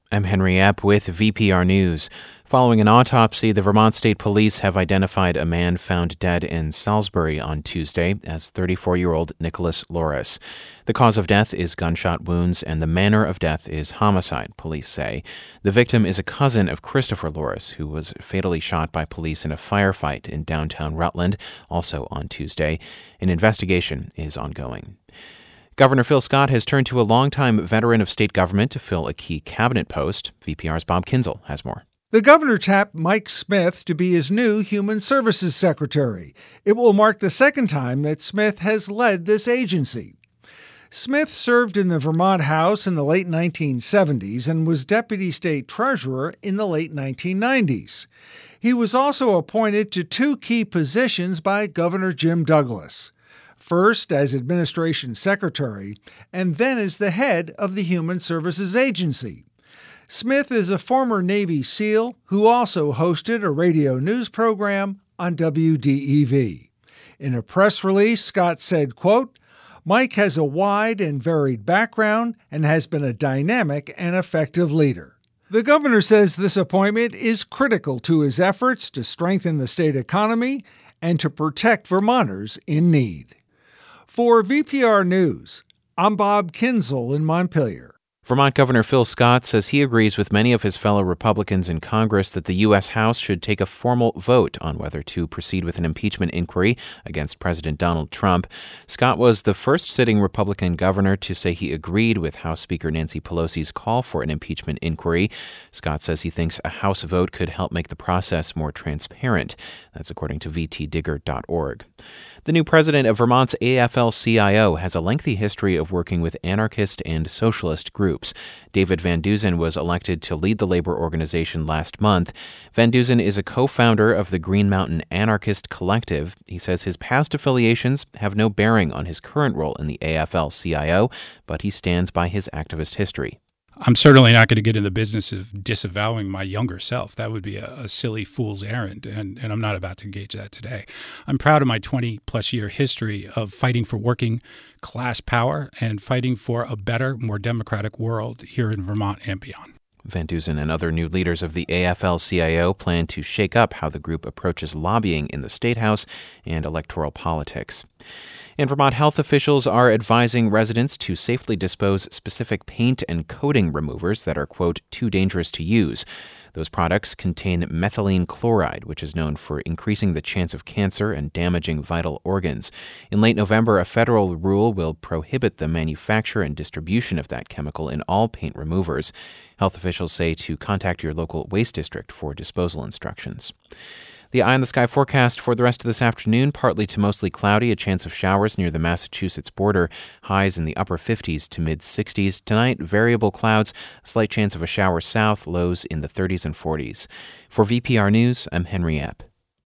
I'm Henry Epp with VPR News. Following an autopsy, the Vermont State Police have identified a man found dead in Salisbury on Tuesday as 34-year-old Nicholas Loris. The cause of death is gunshot wounds, and the manner of death is homicide, police say. The victim is a cousin of Christopher Loris, who was fatally shot by police in a firefight in downtown Rutland, also on Tuesday. An investigation is ongoing. Governor Phil Scott has turned to a longtime veteran of state government to fill a key cabinet post. VPR's Bob Kinzel has more. The governor tapped Mike Smith to be his new Human Services Secretary. It will mark the second time that Smith has led this agency. Smith served in the Vermont House in the late 1970s and was Deputy State Treasurer in the late 1990s. He was also appointed to two key positions by Governor Jim Douglas. First as Administration Secretary, and then as the head of the Human Services Agency. Smith is a former Navy SEAL who also hosted a radio news program on WDEV. In a press release, Scott said, quote, "Mike has a wide and varied background and has been a dynamic and effective leader." The governor says this appointment is critical to his efforts to strengthen the state economy and to protect Vermonters in need. For VPR News, I'm Bob Kinzel in Montpelier. Vermont Governor Phil Scott says he agrees with many of his fellow Republicans in Congress that the U.S. House should take a formal vote on whether to proceed with an impeachment inquiry against President Donald Trump. Scott was the first sitting Republican governor to say he agreed with House Speaker Nancy Pelosi's call for an impeachment inquiry. Scott says he thinks a House vote could help make the process more transparent. That's according to vtdigger.org. The new president of Vermont's AFL-CIO has a lengthy history of working with anarchist and socialist groups. David Van Dusen was elected to lead the labor organization last month. Van Dusen is a co-founder of the Green Mountain Anarchist Collective. He says his past affiliations have no bearing on his current role in the AFL-CIO, but he stands by his activist history. I'm certainly not going to get in the business of disavowing my younger self. That would be a silly fool's errand, and I'm not about to engage that today. I'm proud of my 20-plus year history of fighting for working class power and fighting for a better, more democratic world here in Vermont and beyond. Van Dusen and other new leaders of the AFL-CIO plan to shake up how the group approaches lobbying in the State House and electoral politics. And Vermont health officials are advising residents to safely dispose specific paint and coating removers that are, quote, too dangerous to use. Those products contain methylene chloride, which is known for increasing the chance of cancer and damaging vital organs. In late November, a federal rule will prohibit the manufacture and distribution of that chemical in all paint removers. Health officials say to contact your local waste district for disposal instructions. The eye in the sky forecast for the rest of this afternoon, partly to mostly cloudy, a chance of showers near the Massachusetts border, highs in the upper 50s to mid-60s. Tonight, variable clouds, a slight chance of a shower south, lows in the 30s and 40s. For VPR News, I'm Henry Epp.